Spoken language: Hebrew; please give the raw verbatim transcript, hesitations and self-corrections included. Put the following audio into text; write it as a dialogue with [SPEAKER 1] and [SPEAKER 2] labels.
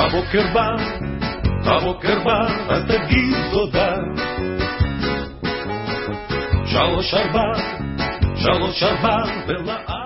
[SPEAKER 1] הבוקר בא, הבוקר בא, אז תגיד תודה. שלוש ארבע, שלוש ארבע, ולאט